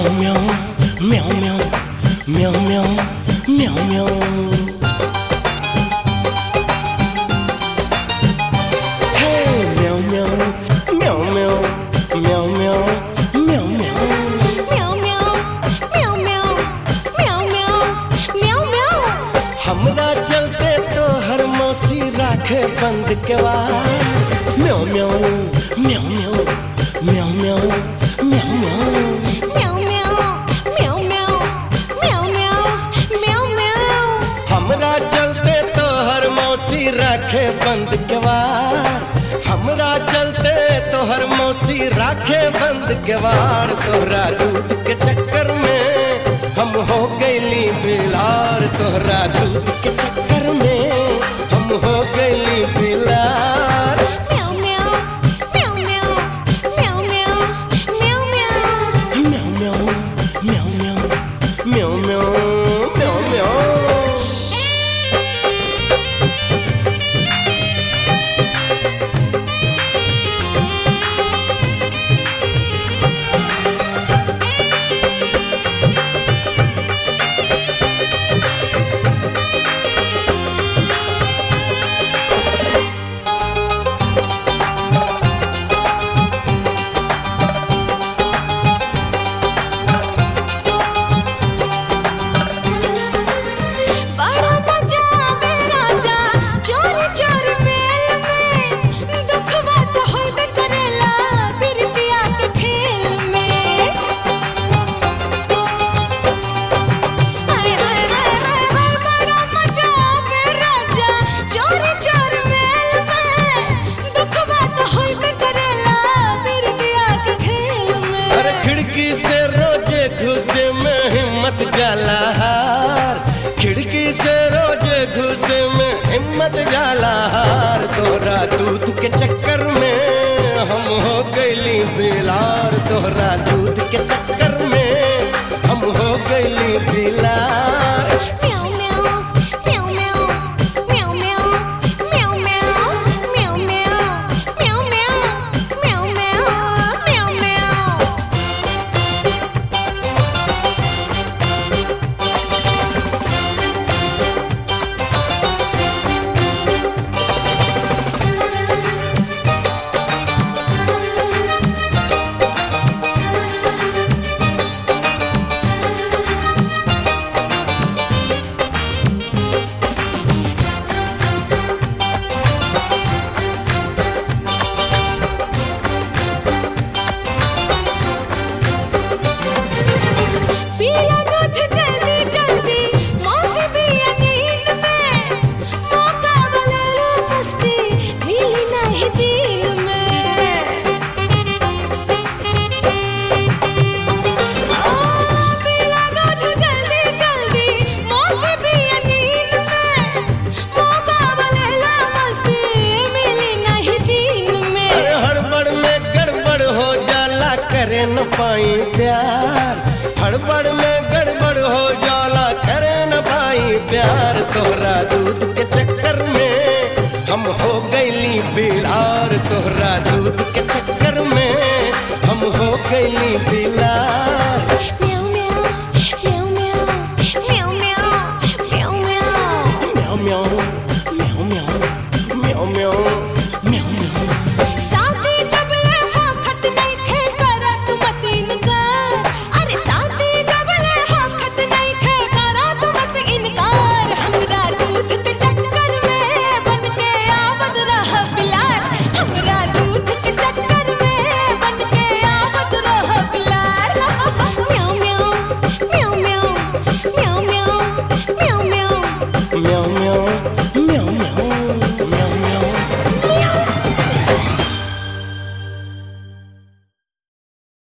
म्याऊ म्याऊ म्याऊ म्याऊ म्याऊ म्याऊ। हे म्याऊ म्याऊ म्याऊ म्याऊ म्याऊ म्याऊ म्याऊ म्याऊ। हमरा चलते तो हर मौसी राखे बंद केवार। म्याऊ म्याऊ म्याऊ म्याऊ म्याऊ म्याऊ म्याऊ। हमरा चलते तो हर मौसी राखे बंद केवार। हमरा चलते तो हर मौसी राखे बंद केवार। तोहरा दूध के चक्कर में हम हो गईली बिलार। तोहरा दूध के चक्कर में हम हो गईली बिलार। म्याऊ म्याऊ म्याऊ म्याऊ। जाला हार खिड़की से रोज घुसे में हिम्मत जाला हार। तोहरा दूध के चक्कर में हम हो गईली बिलार। तोहरा दूध के चक्कर में हम हो गईली बिलार। करे न पाई प्यार हड़बड़ में